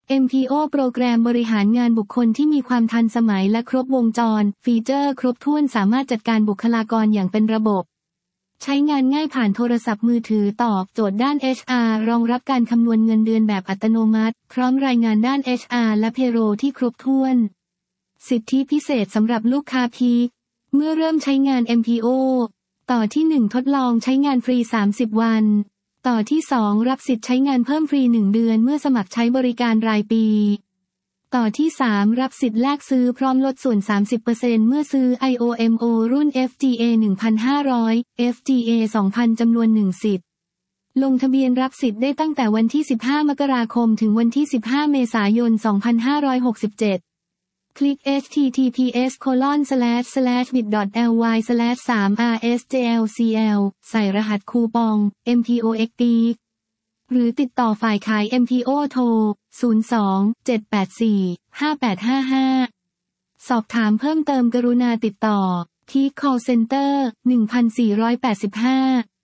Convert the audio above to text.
MPO โปรแกรมบริหารงานบุคคลที่มีความทันสมัยและครบวงจรฟีเจอร์ครบถ้วนสามารถจัดการบุคลากรอย่างเป็นระบบใช้งานง่ายผ่านโทรศัพท์มือถือตอบโจทย์ด้าน HR รองรับการคำนวณเงินเดือนแบบอัตโนมัติพร้อมรายงานด้าน HR และ Payroll ที่ครบถ้วนสิทธิพิเศษสำหรับลูกค้าพีคเมื่อเริ่มใช้งาน MPO ต่อที่ 1 ทดลองใช้งานฟรี 30 วันต่อที่ 2 รับสิทธิ์ใช้งานเพิ่มฟรี 1 เดือนเมื่อสมัครใช้บริการรายปีต่อที่ 3 รับสิทธิ์แลกซื้อพร้อมลดส่วน 30% เมื่อซื้อ IOMO รุ่น FGA 1,500 FGA 2,000 จำนวน 1 สิทธิ์ลงทะเบียนรับสิทธิ์ได้ตั้งแต่วันที่ 15 มกราคมถึงวันที่ 15 เมษายน 2567คลิก https://bit.ly/3rsjlcl ใส่รหัสคูปอง MPOXP หรือติดต่อฝ่ายขาย MPO โทร 02-784-5855 สอบถามเพิ่มเติมกรุณาติดต่อที่ call center 1485